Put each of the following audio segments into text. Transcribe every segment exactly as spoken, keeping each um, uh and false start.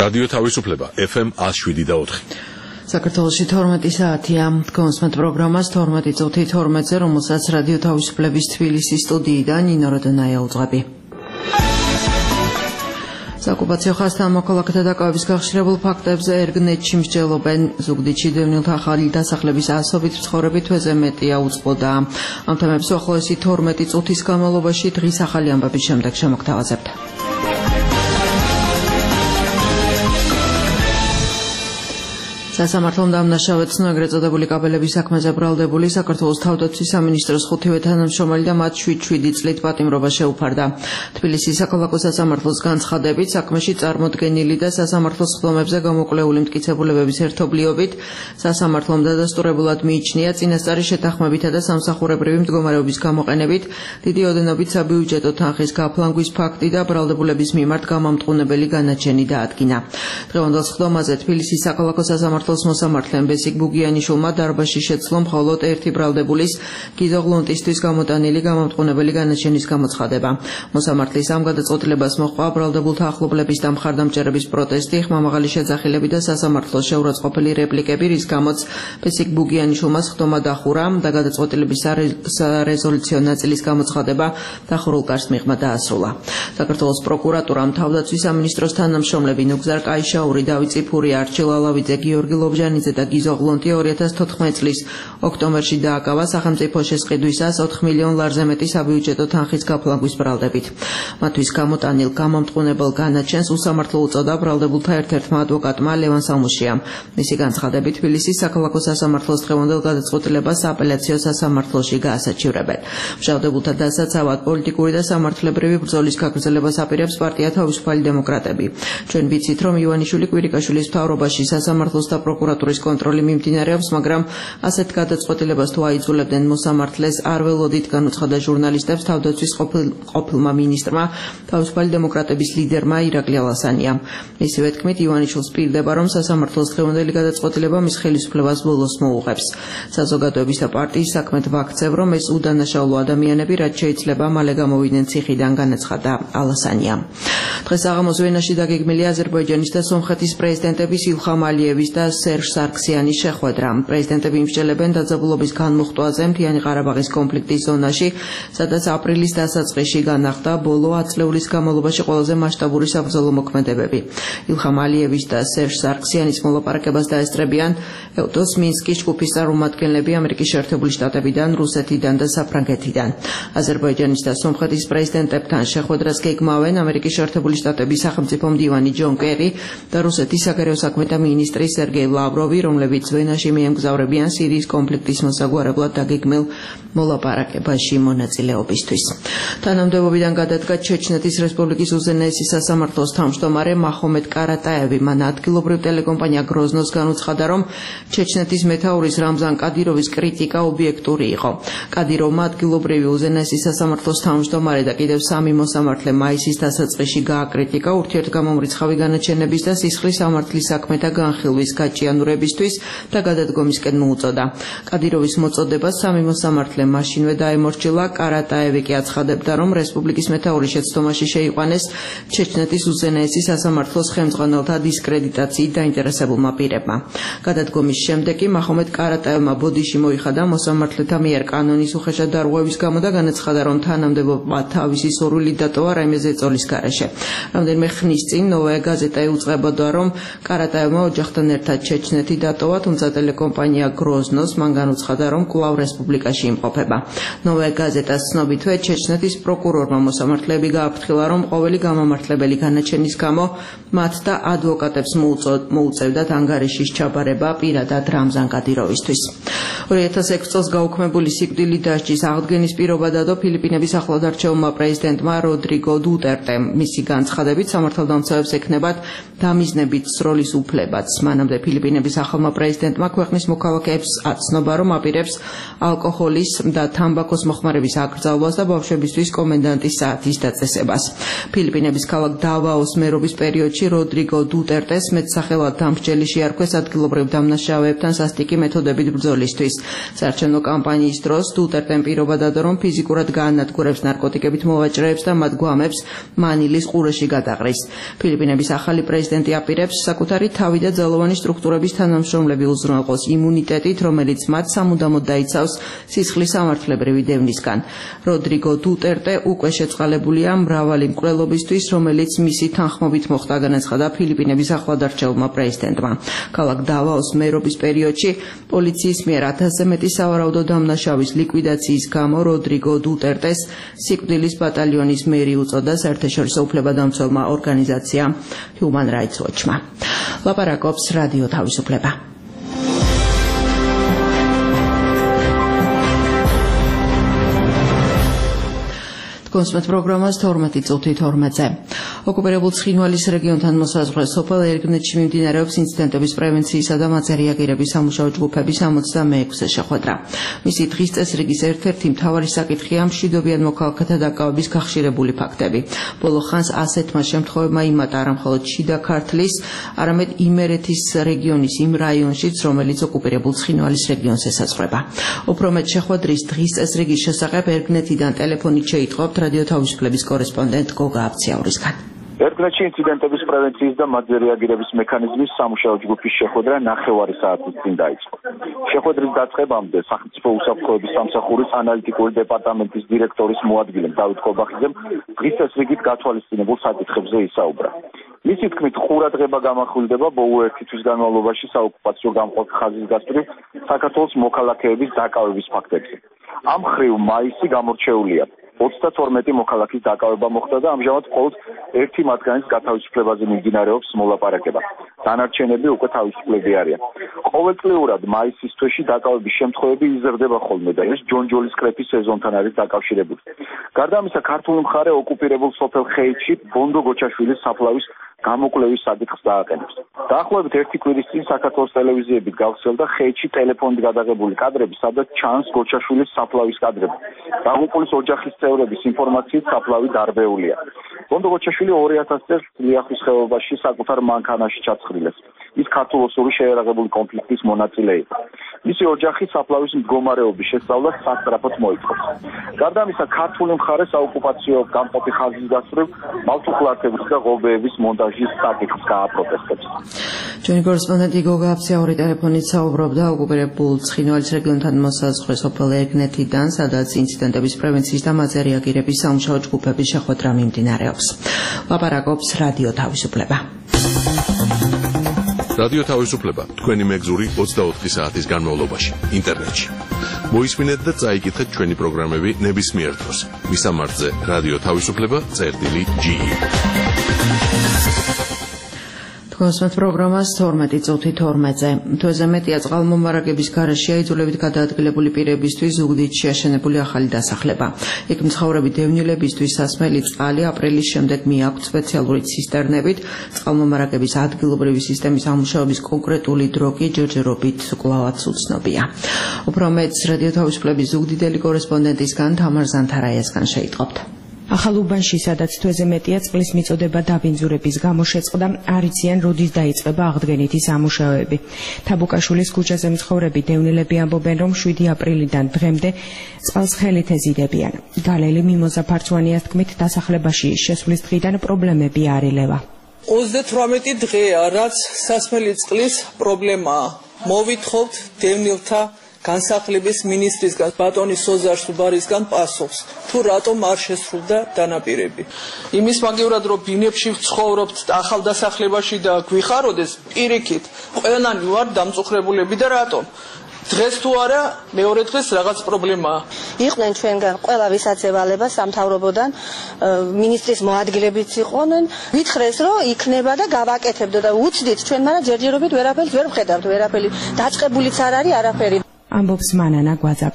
რადიო თავისუფლება F M one oh seven და four. საქართველოში თორმეტი საათია. კონსმეთ პროგრამას თორმეტი წუთი თორმეტზე, რომელსაც რადიო თავისუფლების თბილისის სტუდიიდან ნინო როდონაია უძღვები. საკუპაციო ხაზთან მოქალაქეთა დაკავების გახშირებულ ფაქტებზე ერგნეტში მსჯელობენ. ზუგდიდში დევნილთა ახალი დასახლების ასობით მცხოვრები თვეზე მეტია უწყლოდა. ამ თემებს უახლოესი თორმეტი წუთის განმავლობაში დღის ახალი ამბების შემდეგ შემოგთავაზებთ. სასამართლომ დამნაშავედ ცნო ეგრეთ წოდებული კაბელების საქმეზე ბრალდებული საქართველოს თავდაცვის სამინისტროს ხუთივე თანამშრომელი და მათ შვიდ-შვიდი წლით პატიმრობა შეუფარდა. თბილისის საქალაქო სასამართლოს განცხადებით, საქმეში წარმოდგენილი და სასამართლოს სხდომებზე გამოკვლეული მტკიცებულებების ერთობლიობით სასამართლომ დადასტურებულად მიიჩნია წინასწარი შეთანხმებითა და სამსახურებრივი მდგომარეობის გამოყენებით დიდი ოდენობით საბიუჯეტო თანხის გაფლანგვის ფაქტი და ბრალდებულების მიმართ გამამტყუნებელი განაჩენი დაადგინა. დღევანდელ სხდომაზე თბილისის საქალაქო სასამართლოს მოსამართლემ ბესიკ ბუგიანიშვილმა დარბაზში შეცვლო მხოლოდ ერთი ბრალდებულის გიზო ღლონტისთვის გამოტანილი გამამტყუნებელი განაჩენის გამოცხადება. მოსამართლის ამ გადაწყვეტილებას მოჰყვა ბრალდებულთა ახლობლების და მხარდამჭერების პროტესტი, ხმამაღალი შეძახილები და სასამართლოს შეურაცხყოფილი რეპლიკები, რის გამოც ბესიკ ბუგიანიშვილმა სხდომა დახურა და გადაწყვეტილების სარეზოლუციო ნაწილის გამოცხადება დახურულ კარს მიღმა დაასრულა. საქართველოს პროკურატურამ თავდაცვის სამინისტროს თანამშრომლები ნუგზარ კაიშაური, დავით წიფური, არჩილ ალავიძე, გიორგი ლობჟანიძე და გიზო ღლონტი ორი ათას თოთხმეტ წლის ოქტომბერში დააკავა სახელმწიფო შესყიდვისას ოთხ მილიონ ლარზე მეტი საბიუჯეტო თანხის გაფლანგვის ბრალდებით. მათთვის გამოტანილ გამამტყუნებელ განაჩენს უსამართლო უწოდა ბრალდებულთა ერთ-ერთმა ადვოკატმა ლევან სამუშიამ. მისი განცხადებით, თბილისის საქალაქო სასამართლოს დღევანდელ გადაწყვეტილებას აპელაციო სასამართლოში გაასაჩივრებენ. მჟავდებულთა დასაცავად პოლიტიკური და სამართლებრივი ბრძოლის გაგრძელებას აპირებს პარტია თავისუფალი დემოკრატები. ჩვენ ვიცით, რომ ივანიშვილი კვირიკაშვილის მთავრობაში სასამართლოს და პროკურატურის კონტროლი მიმდინარეობს, მაგრამ ასეთ გადაწყვეტილებას თუ აიძულებდნენ მოსამართლეს, არ ველოდით, განუცხადა ჟურნალისტებს თავდაცვის ყოფილმა მინისტრმა, თავისუფალი დემოკრატების ლიდერმა ირაკლი ალასანიამ. მისივე თქმით, ივანიშვილს პირდება, რომ სასამართლოს დღევანდელი გადაწყვეტილება მის ხელისუფლებას ბოლოს მოუღებს. საზოგადოების და პარტიის საქმეთ ვაქცევ, რომ ეს უდანაშაულო ადამიანები, რაც შეიძლება მალე გამოვიდნენ ციხიდან, განაცხადა ალასანიამ. დღეს საღამოს ვენაში დაგეგმილია აზერბაიჯანის და სომხეთის პრეზიდენტების ილხამ ალიევის და სერჟ სარქსიანის შეხვედრა. პრეზიდენტები იმსჯელებენ დაძაბულობის განმუხტვაზე მთიანი ყარაბაღის კონფლიქტის ზონაში, სადაც აპრილის დასაწყისში განახდა ბოლო ათწლეულის განმავლობაში ყველაზე მასშტაბური საბრძოლო მოქმედებები. ილხამ ალიევის და სერჟ სარქსიანის მოლაპარაკებას დაესწრებიან ევტოს მინსკის ჯგუფის წარმომადგენლები ამერიკის შეერთებული შტატებიდან, რუსეთიდან და საფრანგეთიდან. აზერბაიჯანის და სომხეთის პრეზიდენტებთან შეხვედრას გეგმავენ ამერიკის შეერთებული შტატების სახელმწიფო მდივანი ჯონ კერი და რუსეთის საგარეო საქმეთა მინისტრი სერგეი ლავროვი, რომლებიც ვენაში მიემგზავრებიან სირიის კონფლიქტის მოსაგვარებლად დაგეგმილ მოლაპარაკებაში მონაწილეობისთვის. თანამდებობიდან გადადგა ჩეჩნეთის რესპუბლიკის უზენაესი სასამართლოს თავმჯდომარე მაჰომედ კარატაევი. მან ადგილობრივ ტელეკომპანია გროზნოს განუცხადა, რომ ჩეჩნეთის მეთაურის რამზან კადიროვის კრიტიკა ობიექტური იყო. კადიროვმა ადგილობრივი უზენაესი სასამართლოს თავმჯდომარე და კიდევ სამი მოსამართლე მაისის დასაწყისში გააკრიტიკა ურთიერთგამომრიცხავი განაჩენების და სისხლის სამართლის საქმეთა განხილვის გაჭიანურებისთვის და გადადგომისკენ მოუწოდა. კადიროვის მოწოდებას სამი მოსამართლე მაშინვე დაემორჩილა. კარატაევი კი აცხადებდა, რომ რესპუბლიკის მეთაურის შეცდომაში შეიყვანეს ჩეჩნეთის უზენაესი სასამართლოს ხელმძღვანელთა დისკრედიტაციით დაინტერესებულმა პირებმა. გადადგომის შემდეგ კი მაჰომედ კარატაევმა ბოდიში მოიხადა მოსამართლეთა მიერ კანონის უხეშად დარღვევის გამო და განაცხადა, რომ თანამდებობა თავისი სურვილით დატოვა რაიმე ზეწოლის გარეშე. რამდენიმე ხნის წინ ნოვაია გაზეტა იუწყებოდა, რომ კარატაევმა ოჯახთან ერთად ჩეჩნეთი დატოვა, თუმცა ტელეკომპანია გროზნოს მან განუცხადა, რომ კვლავ რესპუბლიკაში იმყოფება. ნოვაია გაზეტას ცნობითვე ჩეჩნეთის პროკურორმა მოსამართლეები გააფრთხილა, რომ ყოველი გამამართლებელი განაჩენის გამო მათ და ადვოკატებს მოუწევდათ ანგარიშის ჩაბარება პირადად რამზან კადიროვისთვის. ორი ათას ექვსი წელს გაუქმებული სიკვდილით დასჯის აღდგენის პირობა დადო ფილიპინების ახლადარჩეულმა პრეზიდენტმა როდრიგო დუტერტემ. მისი განცხადებით, სამართალდამცავებს ექნებათ დამიზნებით სროლის უფლებაც. მანამდე ფილიპინების ახალმა პრეზიდენტმა ქვეყნის მოქალაქეებს აცნობა, რომ აპირებს ალკოჰოლის და თამბაქოს მოხმარების აკრძალვას და ბავშვებისთვის კომენდანტის საათის დაწესებას. ფილიპინების ქალაქ დავაოს მერობის პერიოდში როდრიგო დუტერტეს მეტსახელად დამსჯელი შეარქვეს ადგილობრივ დამნაშავეებთან სასტიკი მეთოდებით ბრძოლისთვის. საარჩევნო კამპანიის დროს დუტერტემ პირობა დადო, რომ ფიზიკურად გაანადგურებს ნარკოტიკებით მოვაჭრეებს და მათ გვამებს მანილის ყურეში გადაყრის. ფილიპინების ახალი პრეზიდენტი აპირებს საკუთარი თავი და ძალოვანი სტრუქტურების თანამშრომლები უზრუნველყოს იმუნიტეტით, რომელიც მათ სამუდამოდ დაიცავს სისხლის სამართლებრივი დევნისგან. როდრიგო დუტერტე უკვე შეწყალებულია მრავალი მკვლელობისთვის, რომელიც მისი თანხმობით მოხდა, განაცხადა ფილიპინების ახლადარჩეულმა პრეზიდენტმა. ქალაქ დავაოს მერობის პერიოდში პოლიციის მიერ ათასზე მეტი სავარაუდო დამნაშავის ლიკვიდაციის გამო როდრიგო დუტერტეს სიკვდილის ბატალიონის მერი უწოდა საერთაშორისო უფლებადამცველმა ორგანიზაცია Human Rights Watch-მა. ლაპარაკობს რადიო თავისუფლება. კონსმეთ პროგრამას თორმეტი წუთი თორმეტზე. ოკუპირებულ ცხინვალის რეგიონთან მოსაზღვრე სოფელ ერგნეთში მიმდინარეობს ინციდენტების პრევენციისა და მათზე რეაგირების სამუშაო ჯგუფების ორმოცდამეექვსე შეხვედრა. მისი დღის წესრიგის ერთ-ერთი მთავარი საკითხია მშვიდობიან მოქალაქეთა დაკავების გახშირებული ფაქტები. ბოლო ხანს ასეთმა შემთხვევებმა იმატა არა მხოლოდ შიდა ქართლის, არამედ იმერეთის რეგიონის იმ რაიონშიც, რომელიც ოკუპირებულ ცხინვალის რეგიონს ესაზღვრება. უფრო მეტ შეხვედრის დღის წესრიგის შესახებ ერგნეთიდან ტელეფონით შეიტყობთ რადიო თავისუფლების კორესპონდენტ გოგა აბციაურისგან. ერგნეთში ინციდენტების პრევენციის და მათზე რეაგირების მექანიზმის სამუშაო ჯგუფის შეხვედრა ნახევარი საათის წინ დაიწყო. შეხვედრის დაწყებამდე სახელმწიფო უსაფრთხოების სამსახურის ანალიტიკური დეპარტამენტის დირექტორის მოადგილემ დავით კობახიძემ დღის წესრიგით გათვალისწინებულ საკითხებზე ისაუბრა. მისი თქმით, ყურადღება გამახვილდება ბოლო ერთი თვის განმავლობაში საოკუპაციო გამყოფ ხაზის გასწვრივ საქართველოს მოქალაქეების დაკავების ფაქტებზე. ამ მხრივ მაისი გამორჩეულია. ოცდათორმეტი მოქალაქის დაკავება მოხდა და ამჟამად მხოლოდ ერთი მათგანის გათავისუფლებაზე მიმდინარეობს მოლაპარაკება. დანარჩენები უკვე თავისუფლები არიან. ყოველწლიურად მაისის თვეში დაკავების შემთხვევები იზრდება ხოლმე და ეს ჯონჯოლის კრეფის სეზონთან არის დაკავშირებული. გარდა ამისა, ქართული მხარე ოკუპირებულ სოფელ ხეითში ბონდო გოჩაშვილის საფლავის გამოკვლევის საკითხს დააყენებს. დაახლოებით ერთი კვირის წინ საქართველოს ტელევიზიებით გავრცელდა ხეითში ტელეფონით გადაღებული კადრები, სადაც ჩანს გოჩაშვილის საფლავის კადრები. დაღუპულის ოჯახის წევრების ინფორმაციით საფლავი დარბეულია. ბონდო გოჩაშვილი ორი ათასი წელს ლიახვის ხეობაში საკუთარ მანქანაში ჩაცხრილეს. ის ქართულ-ოსური შეერაღებული კონფლიქტის მონაწილე იყო. მისი ოჯახი საფლავის მდგომარეობის შესწავლას სასწრაფოდ მოითხოვს. გარდა ამისა, ქართული მხარე საოკუპაციო გამყოფი ხაზის გასწვრივ მავთუხლარდების და ღობეების მონტაჟის საკითხს გააპროტესტებს. ჩვენი კორესპონდენტი გოგა აბციაური ტელეფონით საუბრობდა ოკუპირებულ ცხინვალის რეგიონთან მოსაზღვრე სოფელ ერგნეთიდან, სადაც ინციდენტების პრევენციის და მათზე რეაგირების სამუშაო ჯგუფების შეხვედრა მიმდინარეობს. ლაპარაკობს რადიო თავისუფლება. რადიო თავისუფლება თქვენი მეგზური ოცდაოთხი საათის განმავლობაში ინტერნეტში. მოისმინეთ და წაიკითხეთ ჩვენი პროგრამები ნებისმიერ დროს. მისამართზე რადიო თავისუფლება წერტილი ჯი ი. კონსმეთ პროგრამას თორმეტი წუთი თორმეტზე. თვეზე მეტია წყალმომარაგების გარეშე აიძულებით გადაადგილებული პირებისთვის ზუგდიდში შეაშენებული ახალი დასახლება. იქ მცხოვრები დევნილებისთვის სასმელი წყალი აპრილის შემდეგ მიაქვთ სპეციალური ცისტერნებით. წყალმომარაგების ადგილობრივი სისტემის ამუშავების კონკრეტული დრო კი ჯერჯერობით კვლავაც უცნობია. უფრო მეტს რადიო თავისუფლების ზუგდიდელი კორესპონდენტისგან თამარ ზანთარაიასგან შეიტყობთ. ახალ უბანში, სადაც თვეზე მეტია წყლის მიწოდება დაბინძურების გამო შეწყდა, არ იციან როდის დაიწყება აღდგენითი სამუშაოები. თაბუკაშვილის ქუჩაზე მცხოვრები დევნილები ამბობენ, რომ შვიდი აპრილიდან დღემდე წყალს ხელით ეზიდებიან. გალელი მიმოზა ფარცვანიას თქმით, დასახლებაში შესვლის დღიდან პრობლემები არ ილევა. ოცდათვრამეტი დღეა, რაც სასმელი წყლის პრობლემაა. მოვითხოვთ დევნილთა განსახლების მინისტრისგან ბატონი სოზარ სუბარისგან პასუხს, თუ რატომ არ შესრულდა დანაპირები. იმის მაგივრად, რომ ბინებში ვცხოვრობთ ახალ დასახლებაში და გვიხაროდეს, პირიქით, ყველანი ვარ დამწუხრებულები და რატომ? დღეს თუ არა, მეორე დღეს რაღაც პრობლემაა. იყვნენ ჩვენგან ყველა ვისაც ევალება სამთავრობოდან მინისტრის მოადგილებიც იყვნენ. ვითხრეს, რომ იქნება და გავაკეთებდო და უცდით ჩვენ, მაგრამ ჯერჯერობით ვერაფერს ვერ ვხედავთ, ვერაფერი დაწყებულიც არ არის არაფერი. ამბობს მანანა გვაძაბია.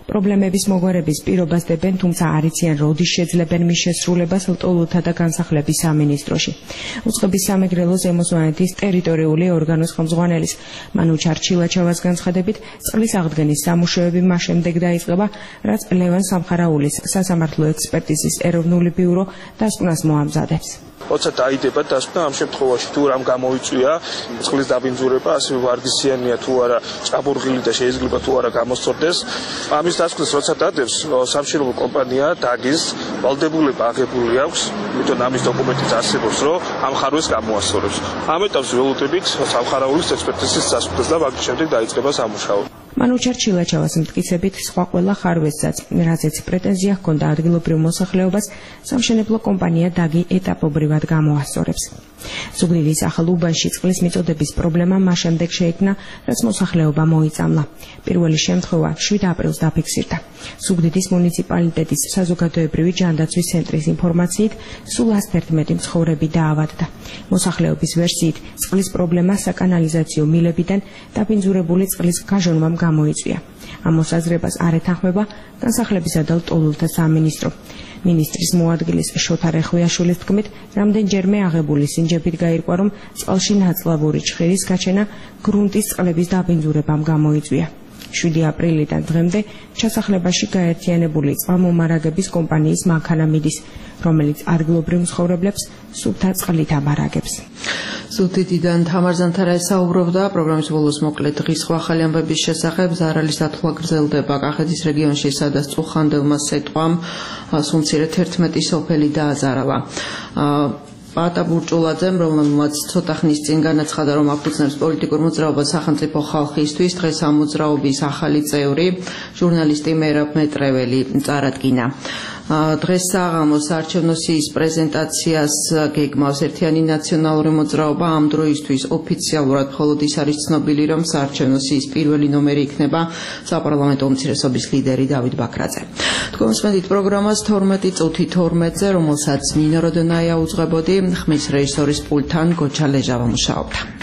პრობლემების მოგვარების პირობას დებენ, თუმცა არ იციან როდის შეძლებენ მის შესრულებას ლტოლვილთა და განსახლების სამინისტროში. უწყების სამეგრელო ზემო სვანეთის ტერიტორიული ორგანოს ხელმძღვანელის მანუ ჩარჩილაჩევას განცხადებით, წყლის აღდგენის სამუშაოები მას შემდეგ დაიწყება, რაც ლევან სამხარაულის სასამართლო ექსპერტიზის ეროვნული ბიურო დასკვნას მოამზადებს. როცა დაიდება დასკვნა ამ შემთხვევაში თუ რამ გამოიწვია წყლის დაბინძურება, ასე ვარგისიანია თუ არა, ჭაბურღილი და შეიძლება თუ არა გამოსწორდეს. ამის დასკვნას როცა დადევს სამშენებლო კომპანია დაგის ვალდებულება აღებული აქვს, თვითონ ამის დოკუმენტიც არსებობს, რომ ამ ხარვეს გამოასწორებს. ამ ეტაპზე ველოდებით სამხარაულის ექსპერტიზის დასკვნას და მაგის შემდეგ დაიწყება სამუშაო. მანუ ჩარჩილაჩევას მტკიცებით, სხვა ყველა ხარვესაც, რაზეც პრეტენზია ჰქონდა ადგილობრივ მოსახლეობას, სამშენებლო კომპანია დაგი ეტაპობრივად გამოასწორებს. ზუგდიდის ახალ უბანში წყლის მიწოდების პრობლემა მას შემდეგ შეიქმნა, რაც მოსახლეობა მოიწამლა. პირველი შემთხვევა შვიდ აპრილს დაფიქსირდა. ზუგდიდის მუნიციპალიტეტის საზოგადოებრივი ჯანდაცვის ცენტრის ინფორმაციით, სულ ასი მეტი მცხოვრები დაავადდა. მოსახლეობის ვერსიით, წყლის პრობლემა საკანალიზაციო მილებიდან დაბინძურებული წყლის გაჟონვამ გამოიწვია. ამ მოსაზრებას არ ეთანხმება განსახლებისა და ლტოლვილთა სამინისტრო. მინისტრის მოადგილის შოთა რეხვიაშვილის თქმით, რამდენჯერმე აღებული სინჯებით გაირკვა, რომ წყალში ნაწლავური ჩხირის გაჩენა გრუნტის წყლების დაბინძურებამ გამოიწვია. შვიდი აპრილიდან დღემდე ჩასახლებაში გაერთიანებული წყალმომარაგების კომპანიის მანქანა მიდის, რომელიც ადგილობრივ მცხოვრებლებს სუფთა წყლით ამარაგებს. ზუგდიდიდან თამარ ზანთარაი საუბრობდა პროგრამის ბოლოს მოკლედ დღის სხვა ახალი ამბების შესახებ. ზარალის დათვლა გრძელდება კახეთის რეგიონში, სადაც წუხანდილმა სეტყვამ სულმცირე თერთმეტი სოფელი დააზარალა. პატა ბურჭულაძემ, რომელმაც ცოტა ხნის წინ განაცხადა, რომ აფუძნებს პოლიტიკურ მოძრაობას სახელმწიფო ხალხისთვის, დღეს ამ მოძრაობის ახალი წევრი, ჟურნალისტი მერაბ მეტრეველი წარადგინა. დღეს საღამოს საარჩევნო სიის პრეზენტაციას გეგმავს ერთიანი ნაციონალური მოძრაობა. ამ დროისთვის ოფიციალურად მხოლოდ ის არის ცნობილი, რომ საარჩევნო სიის პირველი ნომერი იქნება საპარლამენტო უმცირესობის ლიდერი დავით ბაქრაძე. თქვენ მსმენთ პროგრამას თორმეტი წუთი თორმეტზე, რომელსაც მინოროდონაია უძღვებოდი, ხმის რეჟისორის პულტთან გოჩა ლეჟავა მუშაობდა.